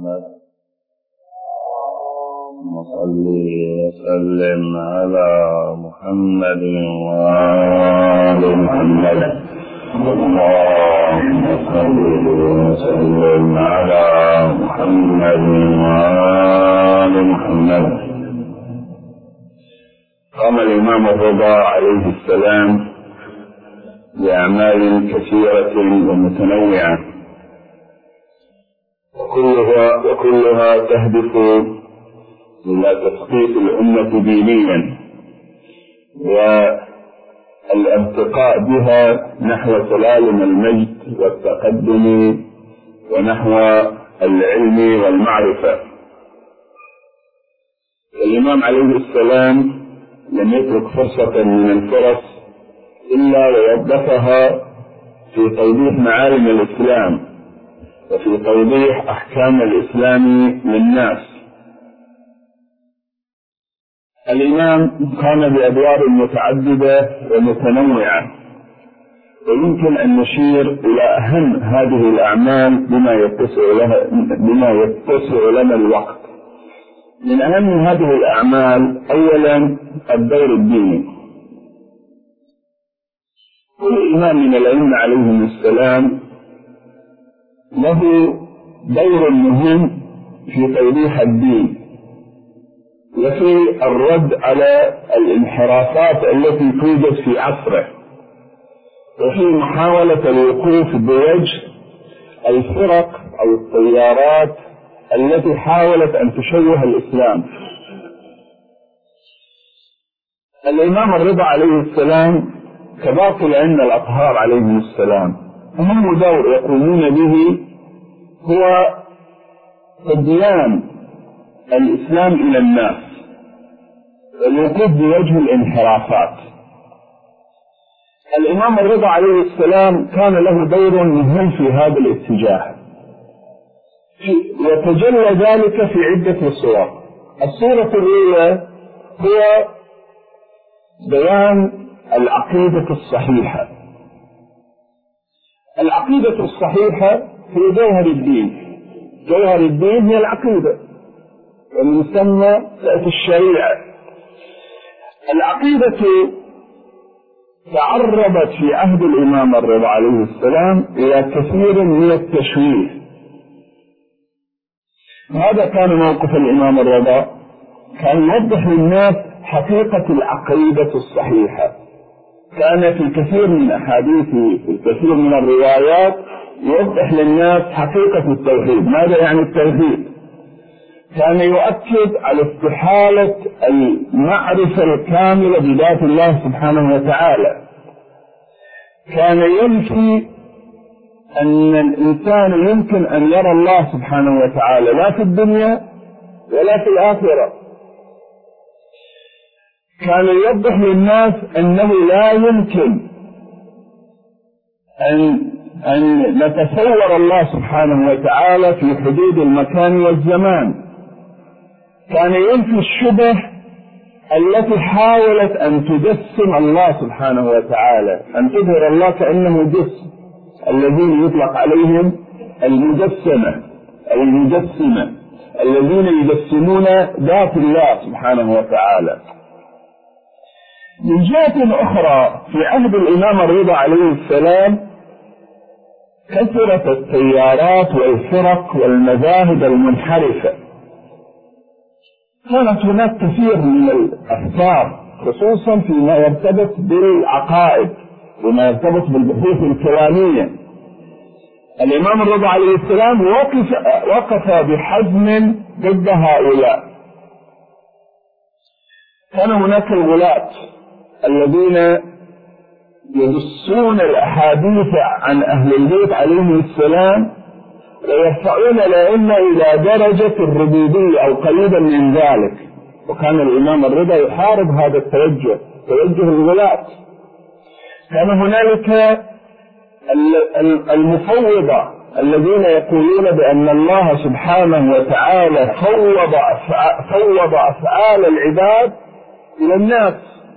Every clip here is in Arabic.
محمد صل وسلم على محمد وآل محمد. اللهم صل وسلم على محمد وآل محمد. قام الإمام الرضا عليه السلام بأعمال كثيرة ومتنوعة، وكلها تهدف إلى تثقيف الأمة دينيا والارتقاء بها نحو سلالم المجد والتقدم ونحو العلم والمعرفة. الإمام عليه السلام لم يترك فرصة من الفرص إلا ووظفها في توضيح معالم الإسلام وفي توضيح أحكام الإسلام للناس. الإمام قام بأدوار متعددة ومتنوعة، ويمكن أن نشير إلى أهم هذه الأعمال بما يتسع لنا الوقت. من أهم هذه الأعمال أولا الدور الديني. كل إمام من الأئمة عليهم السلام له دور مهم في توضيح الدين وفي الرد على الانحرافات التي توجد في عصره، وفي محاولة الوقوف بوجه الفرق أو التيارات التي حاولت أن تشوه الإسلام. الإمام الرضا عليه السلام كباقي الأئمة الأطهار عليهم السلام أهم دور يقومون به هو تبيان الإسلام إلى الناس والوقوف بوجه الانحرافات. الإمام الرضا عليه السلام كان له دور مهم في هذا الاتجاه، وتجلى ذلك في عدة صور. الصورة الأولى هو بيان العقيدة الصحيحة. العقيدة الصحيحة هي جوهر الدين. جوهر الدين هي العقيدة، ومن ثم تأتي الشريعة. العقيدة تعرضت في عهد الإمام الرضا عليه السلام إلى كثير من التشويه. هذا كان موقف الإمام الرضا، كان يوضح للناس حقيقة العقيدة الصحيحة. كان في الكثير من أحاديثه في الكثير من الروايات يوضح للناس حقيقة التوحيد. ماذا يعني التوحيد؟ كان يؤكد على استحالة المعرفة الكاملة بذات الله سبحانه وتعالى. كان ينفي أن الإنسان يمكن أن يرى الله سبحانه وتعالى لا في الدنيا ولا في الآخرة. كان يوضح للناس أنه لا يمكن أن نتصور الله سبحانه وتعالى في حدود المكان والزمان. كان ينفي الشبه التي حاولت أن تجسم الله سبحانه وتعالى، أن تظهر الله كأنه جسم، الذين يطلق عليهم المجسمة أو المجسمة، الذين يجسمون ذات الله سبحانه وتعالى. من جهة أخرى في عهد الإمام الرضا عليه السلام كثرت التيارات والفرق والمذاهب المنحرفة. كانت هناك كثير من الأفكار خصوصا فيما يرتبط بالعقائد وما يرتبط بالبحوث الكلامية. الإمام الرضا عليه السلام وقف بحزم ضد هؤلاء. كان هناك الغلاة الذين يدسون الأحاديث عن أهل البيت عليهم السلام ويرفعون الأئمة إلى درجة الربوبية أو قريبا من ذلك. وكان الإمام الرضا يحارب هذا التوجه، توجه الغلاة. كان هنالك المفوضة الذين يقولون بأن الله سبحانه وتعالى فوض أفعال العباد إلى الناس،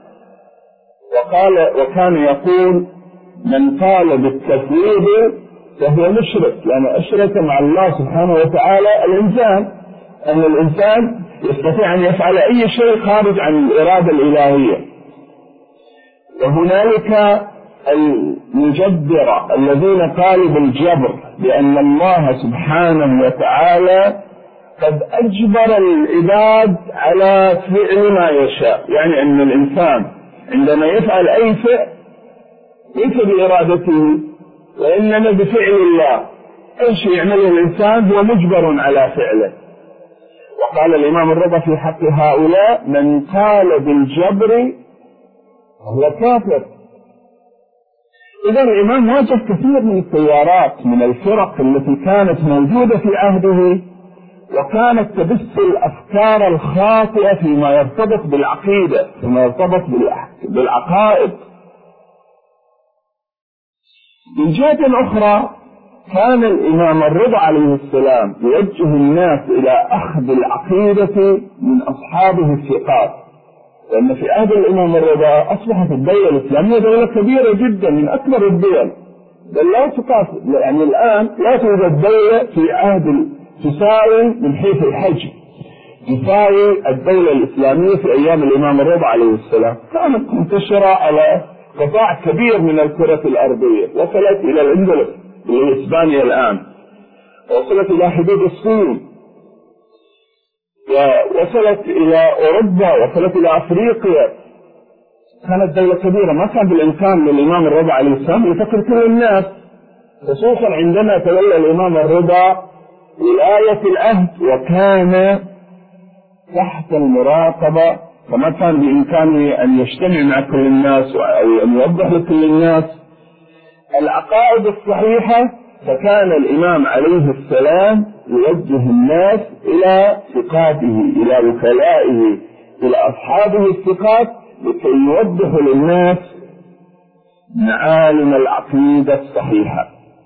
وكان يقول من قال بالتفويض فهو مشرك، يعني أشرك مع الله سبحانه وتعالى الإنسان، أن الإنسان يستطيع أن يفعل أي شيء خارج عن الإرادة الإلهية. وهنالك المجبرة الذين قالوا بالجبر بأن الله سبحانه وتعالى قد أجبر العباد على فعل ما يشاء، يعني أن الإنسان عندما يفعل أي فعل ليس بإرادته وإنما بفعل الله، أي شيء يعمله الإنسان هو مجبر على فعله. وقال الإمام الرضا في حق هؤلاء: من قال بالجبر هو كافر. إذا الإمام واجه كثير من التيارات من الفرق التي كانت موجودة في عهده، وكانت تبث الأفكار الخاطئة فيما يرتبط بالعقيدة، فيما يرتبط بالعقائد. من جهة أخرى كان الإمام الرضا عليه السلام يوجه الناس إلى أخذ العقيدة من أصحابه الثقات، لأن في عهد الإمام الرضا أصبحت الدولة الإسلامية دولة كبيرة جدا من أكبر الدول، بل لا تقاس، يعني الآن لا توجد دولة في عهد تساوي من حيث الحجم تساوي الدولة الإسلامية في أيام الإمام الرضا عليه السلام. كانت منتشرة على قطاع كبير من الكرة الأرضية، وصلت إلى الأندلس إلى إسبانيا الآن، وصلت إلى حدود الصين، ووصلت إلى أوروبا، وصلت إلى أفريقيا. كانت دولة كبيرة، ما كان بالإمكان للإمام الرضا عليه السلام يفكر كل الناس، خصوصا عندما تولى الإمام الرضا ولاية العهد وكان تحت المراقبة، فما كان بإمكانه أن يجتمع مع كل الناس أو أن يوضح لكل الناس العقائد الصحيحة. فكان الإمام عليه السلام يوجه الناس إلى ثقاته، إلى وكلائه، إلى أصحابه الثقات، لكي يوضحوا للناس معالم العقيدة الصحيحة.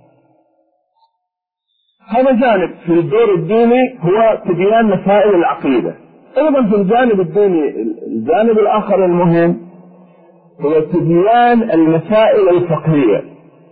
هذا جانب في الدور الديني هو تبيان مسائل العقيدة. أيضا في الجانب الديني الجانب الآخر المهم هو تبيان المسائل الفقهية.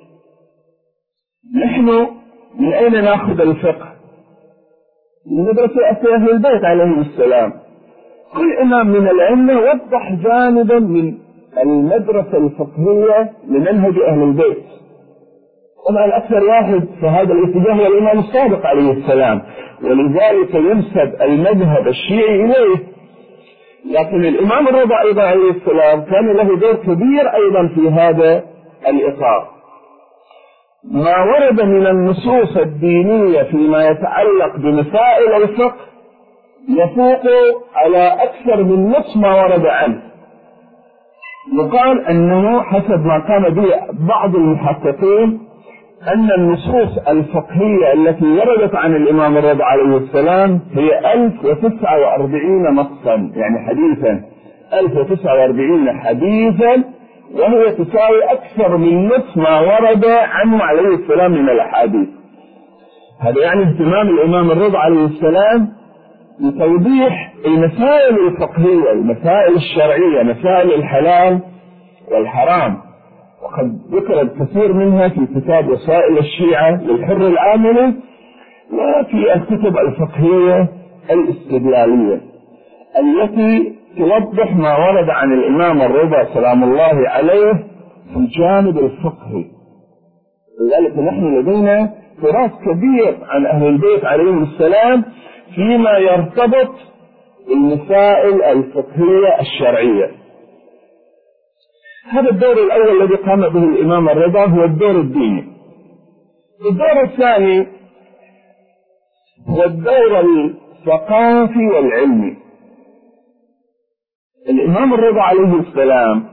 نحن من أين نأخذ الفقه؟ من مدرسة أهل البيت عليهم السلام. كل إمام من الأئمة وضح جانبا من المدرسة الفقهية لمنهج أهل البيت. طبعا الأكثر واحد في هذا الاتجاه هو الإمام الصادق عليه السلام، ولذلك ينسب المذهب الشيعي إليه. لكن الإمام الرضا أيضا عليه السلام كان له دور كبير أيضا في هذا الإطار. ما ورد من النصوص الدينية فيما يتعلق بمسائل الفقه يفوق على أكثر من نصف ما ورد عنه. وقال أنه حسب ما كان به بعض المحققين أن النصوص الفقهية التي وردت عن الإمام الرضا عليه السلام هي 1049 نصا، يعني حديثا 1049 حديثا، وهي تساوي أكثر من نصف ما ورد عنه عليه السلام من الأحاديث. هذا يعني اهتمام الإمام الرضا عليه السلام بتوضيح المسائل الفقهية، المسائل الشرعية، مسائل الحلال والحرام، وقد ذكر الكثير منها في كتاب وسائل الشيعة للحر العاملي، وفي الكتب الفقهية الاستدلالية التي توضح ما ورد عن الإمام الرضا سلام الله عليه في الجانب الفقهي. لذلك نحن لدينا تراث كبير عن أهل البيت عليهم السلام فيما يرتبط بالمسائل الفقهية الشرعية. هذا الدور الأول الذي قام به الإمام الرضا هو الدور الديني. الدور الثاني هو الدور الثقافي والعلمي. الإمام الرضا عليه السلام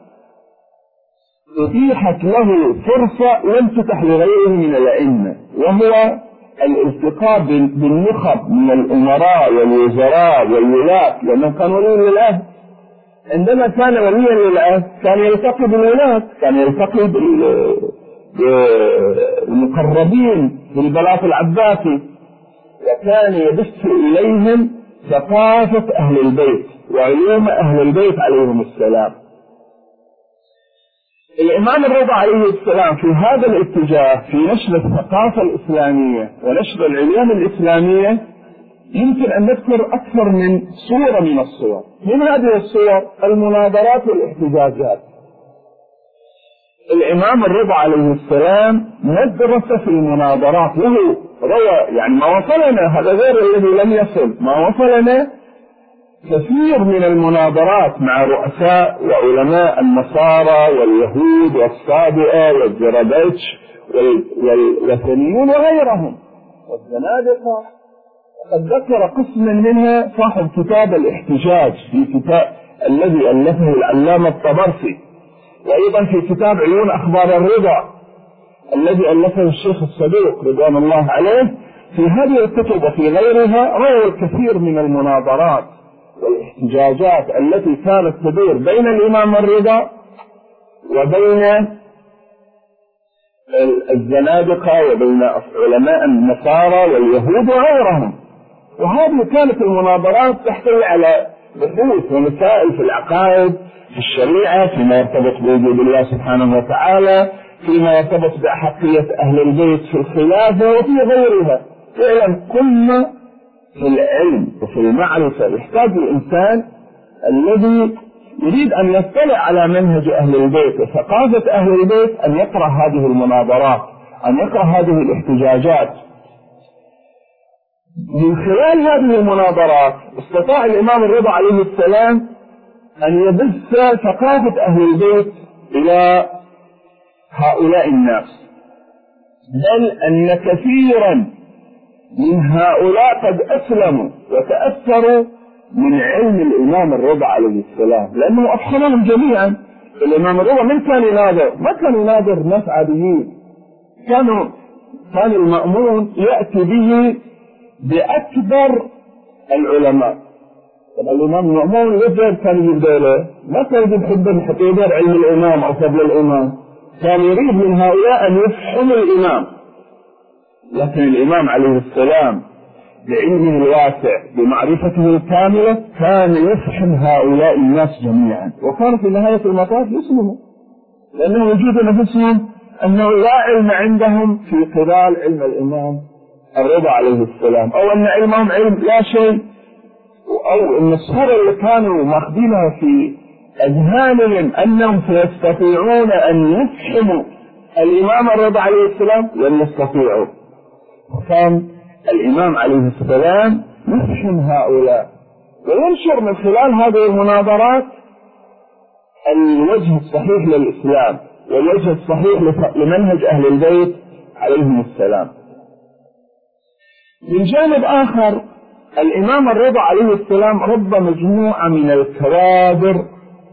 أتيحت له فرصة لم تتح لغيره من الأئمة، وهو الالتقاء بالنخب من الأمراء والوزراء والولاة، لأنه كان ولي للعهد. عندما كان وليا للعهد كان يلتقي بالولاة، كان يلتقي بالمقربين بالبلاط العباسي، وكان يبث إليهم ثقافة أهل البيت وعلوم أهل البيت عليهم السلام. الإمام الرضا عليه السلام في هذا الاتجاه في نشر الثقافة الإسلامية ونشر العلوم الإسلامية يمكن أن نذكر أكثر من صورة من الصور. من هذه الصور المناظرات والاحتجاجات. الإمام الرضا عليه السلام مدرس في المناظرات، له روى، يعني ما وصلنا، هذا غير الذي لم يصل، ما وصلنا كثير من المناظرات مع رؤساء وعلماء النصارى واليهود والصابئة والزرادشت والوثنيون وغيرهم والزنادقة. وقد ذكر قسما منها صاحب كتاب الاحتجاج في كتاب الذي ألفه العلامة الطبرسي، وأيضا في كتاب عيون أخبار الرضا الذي ألفه الشيخ الصدوق رضوان الله عليه. في هذه الكتب وفي غيرها روى الكثير من المناظرات والاحتجاجات التي كانت تدور بين الإمام الرضا وبين الزنادقة وبين علماء النصارى واليهود وغيرهم. وهذه كانت المناظرات تحتوي على بحوث ومسائل في العقائد، في الشريعة، فيما يرتبط بوجود الله سبحانه وتعالى، فيما يرتبط بأحقية أهل البيت في الخلافة وفي غيرها. فعلا كل في العلم وفي المعرفة يحتاج الإنسان الذي يريد أن يطلع على منهج أهل البيت وثقافة أهل البيت أن يقرأ هذه المناظرات، أن يقرأ هذه الاحتجاجات. من خلال هذه المناظرات استطاع الإمام الرضا عليه السلام أن يبث ثقافة أهل البيت إلى هؤلاء الناس، بل أن كثيرا من هؤلاء قد أسلموا وتأثروا من علم الإمام الرضا عليه السلام، لأنه أفهمهم جميعا. الإمام الرضا من كان يناظر؟ ما كان يناظر ناس عاديين، كان المأمون يأتي به بأكبر العلماء. الإمام المأمون يجب كان يجيب له، ما كان يجيب حبا حتى يدار علم الإمام أو فضل الإمام، كان يريد من هؤلاء أن يفهموا الإمام. لكن الإمام عليه السلام بعلمه الواسع بمعرفته الكاملة كان يفهم هؤلاء الناس جميعا، وكان في نهاية المطاف يسلموا، لأنهم يجوز نفسهم أنه لا علم عندهم في قبال علم الإمام الرضا عليه السلام، أو أن علمهم علم لا شيء، أو أن الصورة اللي كانوا ماخذينها في أذهانهم أنهم سيستطيعون أن يفهموا الإمام الرضا عليه السلام لم يستطيعوا. وكان الإمام عليه السلام يفهم هؤلاء وينشر من خلال هذه المناظرات الوجه الصحيح للإسلام والوجه الصحيح لمنهج أهل البيت عليهم السلام. من جانب آخر الإمام الرضا عليه السلام ربى مجموعة من الكوادر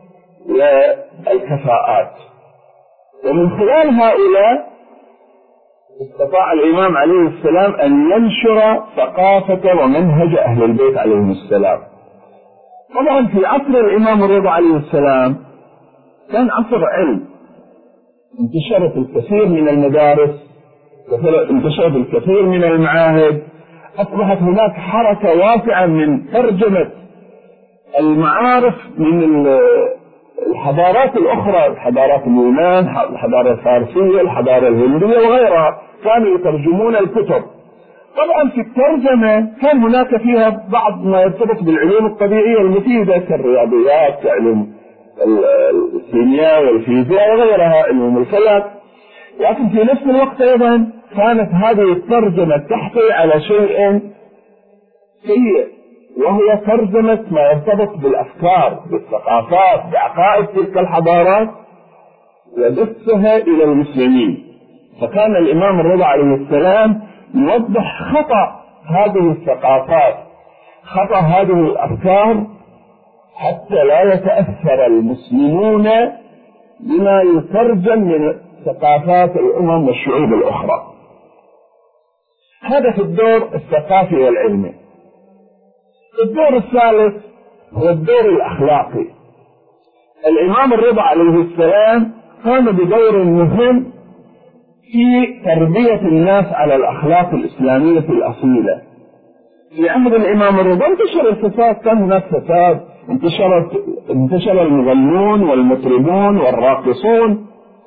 والكفاءات، ومن خلال هؤلاء استطاع الإمام عليه السلام أن ينشر ثقافة ومنهج أهل البيت عليهم السلام. طبعا في عصر الإمام الرضا عليه السلام كان عصر علم، انتشرت الكثير من المدارس، انتشرت الكثير من المعاهد، أصبحت هناك حركة واسعة من ترجمة المعارف من الحضارات الأخرى، الحضارات اليونان، الحضارة الفارسية، الحضارة الهندية وغيرها، كانوا يترجمون الكتب. طبعا في الترجمة كان هناك فيها بعض ما يرتبط بالعلوم الطبيعية المفيدة كالرياضيات، كعلوم الكيمياء والفيزياء وغيرها، علوم الفلك. لكن في نفس الوقت أيضا كانت هذه الترجمة تحتوي على شيء سيء، وهو ترجمة ما يرتبط بالأفكار، بالثقافات، بعقائد تلك الحضارات وبثها إلى المسلمين. فكان الإمام الرضا عليه السلام يوضح خطأ هذه الثقافات، خطأ هذه الأفكار، حتى لا يتأثر المسلمون بما يترجم من ثقافات الأمم والشعوب الأخرى. هذا في الدور الثقافي والعلمي. الدور الثالث هو الدور الأخلاقي. الإمام الرضا عليه السلام قام بدور مهم في تربية الناس على الأخلاق الإسلامية الأصيلة. في عهد الإمام الرضا انتشر الفساد، كان هناك فساد، انتشر المغنون والمطربون والراقصون،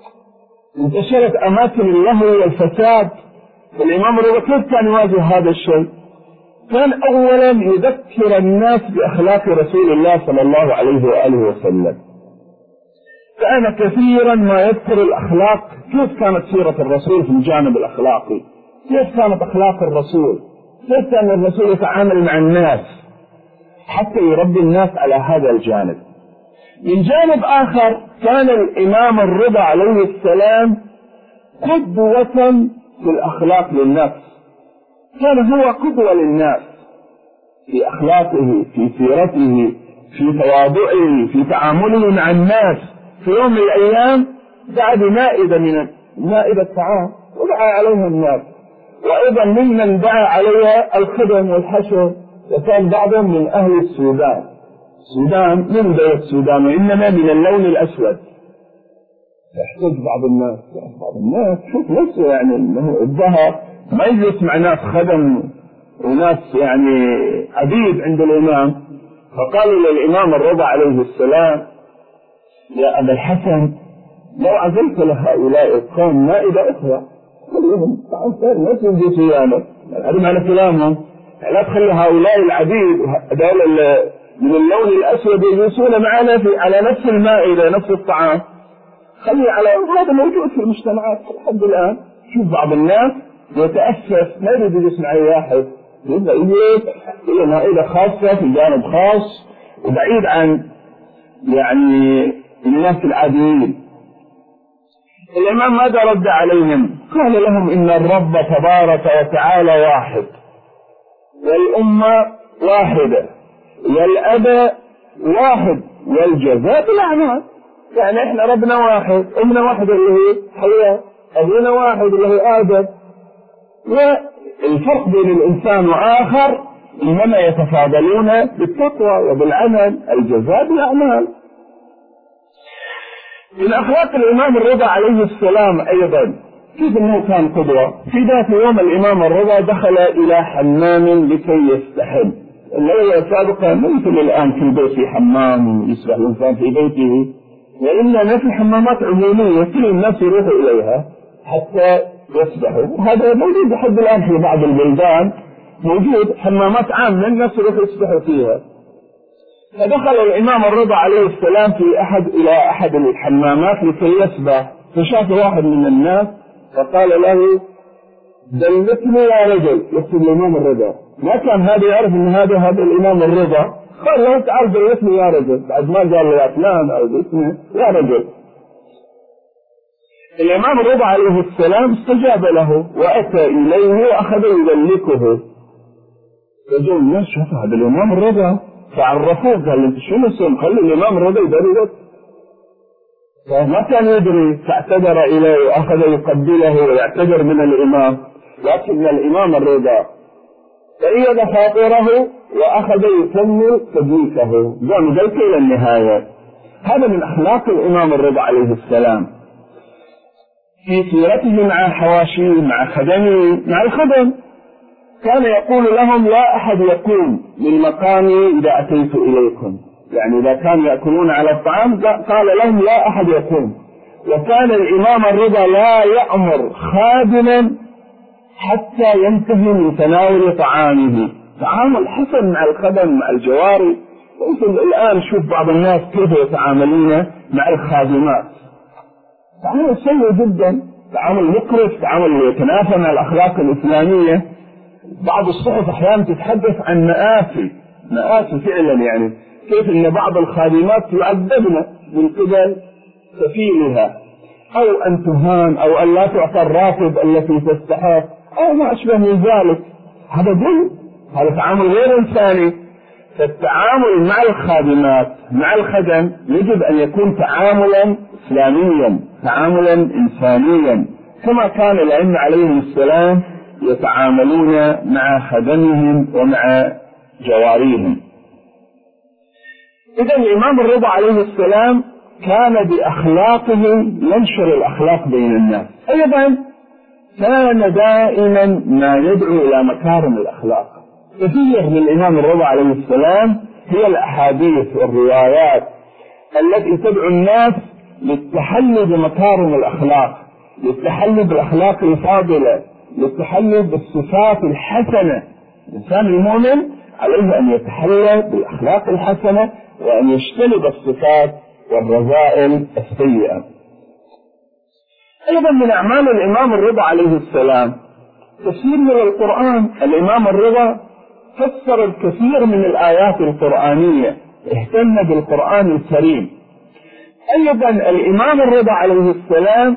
انتشرت أماكن اللهو والفساد. الإمام الرضا كيف كان يواجه هذا الشيء؟ كان أولا يذكر الناس بأخلاق رسول الله صلى الله عليه وآله وسلم. كان كثيرا ما يذكر الأخلاق، كيف كانت سيرة الرسول في الجانب الأخلاقي، كيف كانت أخلاق الرسول، كيف كان الرسول يتعامل مع الناس، حتى يربي الناس على هذا الجانب. من جانب آخر كان الإمام الرضا عليه السلام قدوة في الأخلاق للنفس، كان هو قدوة للناس في أخلاقه، في سيرته، في تواضعه، في تعامله مع الناس. في يوم من الأيام دعا بمائدة من مائدة طعام ودعا عليها الناس، وأيضا ممن دعا عليها الخدم والحشر، وكان بعضهم من أهل السودان. السودان من دولة السودان، وإنما من اللون الأسود. يحتاج بعض الناس شوف نفسه يعني انه الظهر ما يجلس مع ناس خدم وناس يعني عبيد عند الإمام. فقالوا للإمام الرضا عليه السلام: يا أبا الحسن، لو عزلت لهؤلاء القوم مائدة أخرى خليهم تعال ناس يجلسوا ويانا، هذا معنى كلامهم، لا تخلي هؤلاء العبيد هذول من اللون الأسود يجلسون معنا على نفس المائدة نفس الطعام، خلي على هذا موجود في المجتمعات لحد الآن. شوف بعض الناس يتأسف ما يريد يجلس مع أي واحد، يبدأ يجلس إلى مائدة خاصة في جانب خاص وبعيد عن يعني الناس العاديين. الإمام ماذا رد عليهم؟ قال لهم: إن الرب تبارك وتعالى واحد، والأمة واحدة، والأب واحد، والجزاء بالأعمال. يعني إحنا ربنا واحد، أمنا واحد اللي هي حواء، أبونا واحد اللي هي آدم، والفرق بين الإنسان وآخر إنما يتفاضلون بالتقوى وبالعمل، الجزاء بالأعمال. من أخلاق الإمام الرضا عليه السلام أيضا كيف أنه كان قدوة. في ذات يوم الإمام الرضا دخل إلى حمام لكي يستحم. الأول سابقا مثل الآن في البيت في حمام يسبح الإنسان في بيته، وإنما في حمامات عمومية كل الناس يروحوا إليها حتى يسبحوا. هذا موجود لحد الآن في بعض البلدان، موجود حمامات عامة الناس يروحوا يسبحوا فيها. فدخل الإمام الرضا عليه السلام إلى أحد الحمامات لكي يسبح، فشاف واحد من الناس فقال له: دلتني يا رجل. يقصد الإمام الرضا، ما كان هذا يعرف أن هذا الإمام الرضا. قال له: تعال دلتني يا رجل، بعد ما قال له يا فلان أو اسمه يا رجل. الإمام الرضا عليه السلام استجاب له وأتى إليه وأخذ يدلكه. فجاء الناس شوف هذا الإمام الرضا، فعرفوه قال: انت شو مسوي؟ خلي الإمام الرضا يدلك. فما كان يدري، فاعتذر إليه وأخذ يقبله ويعتذر من الإمام. لكن الإمام الرضا فأيد خاطره وأخذ يكمل تدليكه، قام ذلك إلى النهاية. هذا من أخلاق الإمام الرضا عليه السلام في سيرته مع حواشيه، مع خدمه، مع الخدم. كان يقول لهم: لا أحد يقوم من مقامي إذا أتيت إليكم. يعني إذا كانوا يأكلون على الطعام قال لهم: لا أحد يقوم. وكان الإمام الرضا لا يأمر خادما حتى ينتهي من تناول طعامه. تعامل حسن مع الخدم، مع الجواري. وانتم الآن شوف بعض الناس كيف يتعاملون مع الخادمات، تعامل سيء جدا، تعامل مقرف، تعامل يتنافى مع الأخلاق الإسلامية. بعض الصحف أحيانا تتحدث عن مآسي فعلا، يعني كيف أن بعض الخادمات يعذبن من قبل سفيلها، أو أن تهان، أو أن لا تعطى الراتب التي تستحق، أو ما أشبه من ذلك. هذا ظلم، هذا تعامل غير إنساني. فالتعامل مع الخادمات مع الخدم يجب أن يكون تعاملا إسلاميا، تعاملا إنسانيا، كما كان الأئمة عليهم السلام يتعاملون مع خدمهم ومع جواريهم. إذا الإمام الرضا عليه السلام كان بأخلاقه ينشر الأخلاق بين الناس. أيضا كان دائما ما يدعو إلى مكارم الأخلاق. كثير من الإمام الرضا عليه السلام هي الأحاديث والروايات التي تدعو الناس للتحلي بمكارم الأخلاق، للتحلي بالأخلاق الفاضلة، للتحلي بالصفات الحسنة. الإنسان المؤمن عليه أن يتحلى بالأخلاق الحسنة وأن يجتنب الصفات والرذائل السيئة. أيضا من أعمال الإمام الرضا عليه السلام تفسير من القرآن. الإمام الرضا فسر الكثير من الآيات القرآنية، اهتم بالقرآن الكريم. أيضا الإمام الرضا عليه السلام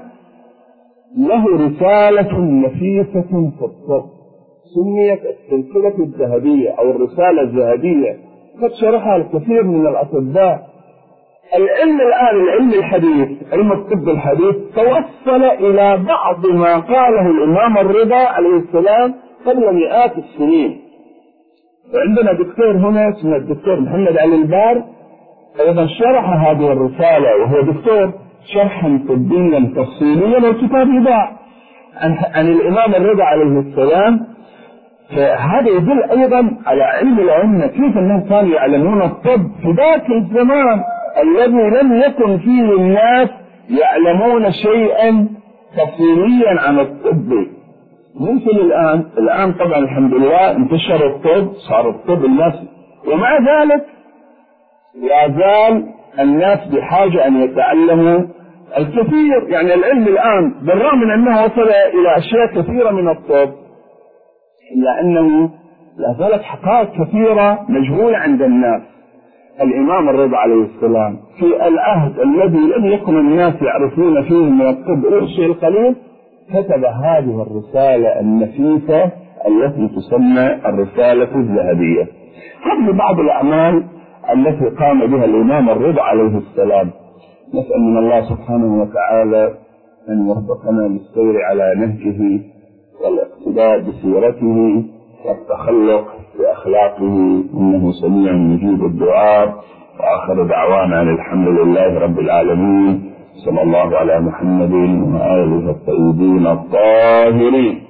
له رسالة نفيسة في الطب سميت السلسلة الذهبية أو الرسالة الذهبية، قد شرحها الكثير من الأطباء. العلم الآن، العلم الحديث، علم الطب الحديث، توصل إلى بعض ما قاله الإمام الرضا عليه السلام قبل مئات السنين. وعندنا دكتور هنا اسمه الدكتور محمد علي البار أيضا شرح هذه الرسالة، وهو دكتور شرحا طبيا تفصيليا، والكتاب يباع عن الإمام الرضا عليه السلام. فهذا يدل أيضا على علم الأئمة، كيف أنهم كانوا يعلمون الطب في ذاك الزمان الذي لم يكن فيه الناس يعلمون شيئا تفصيليا عن الطب مثل الآن طبعا الحمد لله انتشر الطب، صار الطب الناس، ومع ذلك لا زال الناس بحاجة أن يتعلموا الكثير. يعني العلم الآن بالرغم من أنه وصل إلى أشياء كثيرة من الطب، إلا أنه لا زالت حقائق كثيرة مجهولة عند الناس. الإمام الرضا عليه السلام في العهد الذي لم يكن الناس يعرفون فيه من الطب إلا الشيء القليل كتب هذه الرسالة النفيسة التي تسمى الرسالة الذهبية. هذه بعض الأعمال التي قام بها الإمام الرضا عليه السلام. نسأل من الله سبحانه وتعالى أن يوفقنا للسير على نهجه والاقتداء بسيرته والتخلق بأخلاقه، إنه سميع مجيب الدعاء. وآخر دعوانا أن الحمد لله رب العالمين، صلى الله على محمد وآله الطيبين الطاهرين.